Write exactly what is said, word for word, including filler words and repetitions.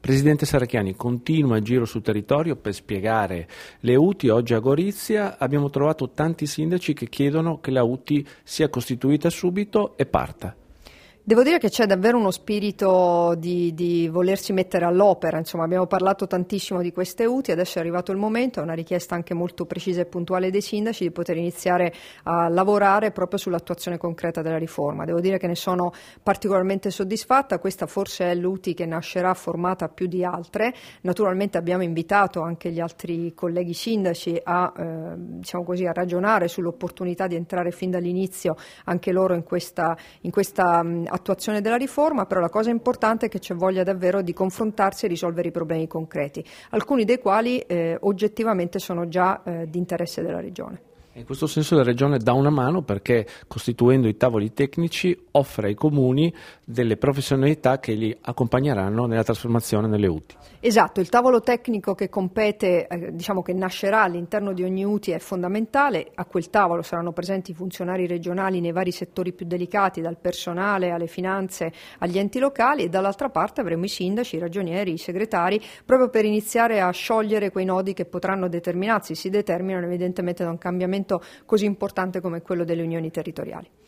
Presidente Serracchiani, continua il giro sul territorio per spiegare le U T I. Oggi a Gorizia abbiamo trovato tanti sindaci che chiedono che la U T I sia costituita subito e parta. Devo dire che c'è davvero uno spirito di, di volersi mettere all'opera, insomma abbiamo parlato tantissimo di queste U T I, adesso è arrivato il momento, è una richiesta anche molto precisa e puntuale dei sindaci di poter iniziare a lavorare proprio sull'attuazione concreta della riforma. Devo dire che ne sono particolarmente soddisfatta, questa forse è l'U T I che nascerà formata più di altre, naturalmente abbiamo invitato anche gli altri colleghi sindaci a, eh, diciamo così, a ragionare sull'opportunità di entrare fin dall'inizio anche loro in questa, in questa attuazione della riforma, però la cosa importante è che c'è voglia davvero di confrontarsi e risolvere i problemi concreti, alcuni dei quali eh, oggettivamente sono già eh, di interesse della Regione. In questo senso la Regione dà una mano perché, costituendo i tavoli tecnici, offre ai comuni delle professionalità che li accompagneranno nella trasformazione nelle U T I. Esatto, il tavolo tecnico che compete, eh, diciamo che nascerà all'interno di ogni U T I è fondamentale. A quel tavolo saranno presenti i funzionari regionali nei vari settori più delicati, dal personale alle finanze agli enti locali, e dall'altra parte avremo i sindaci, i ragionieri, i segretari, proprio per iniziare a sciogliere quei nodi che potranno determinarsi, si determinano evidentemente da un cambiamento così importante come quello delle unioni territoriali.